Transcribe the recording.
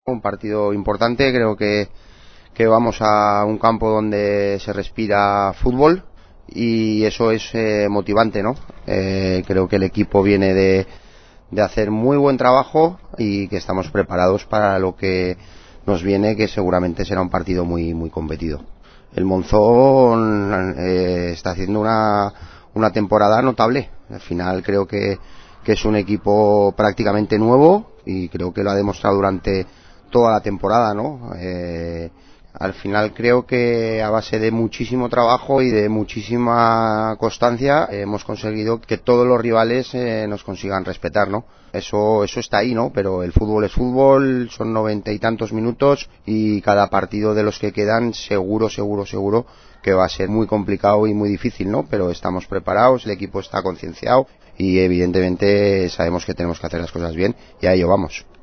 Un partido importante, creo que vamos a un campo donde se respira fútbol y eso es motivante, ¿no? Creo que el equipo viene de hacer muy buen trabajo y que estamos preparados para lo que nos viene, que seguramente será un partido muy competido. El Monzón está haciendo una temporada notable. Al final creo que es un equipo prácticamente nuevo y creo que lo ha demostrado durante toda la temporada, ¿no? Al final creo que a base de muchísimo trabajo y de muchísima constancia hemos conseguido que todos los rivales nos consigan respetar, ¿no? Eso está ahí, ¿no? Pero el fútbol es fútbol, son 90 y tantos minutos y cada partido de los que quedan seguro que va a ser muy complicado y muy difícil, ¿no? Pero estamos preparados, el equipo está concienciado y evidentemente sabemos que tenemos que hacer las cosas bien y a ello vamos.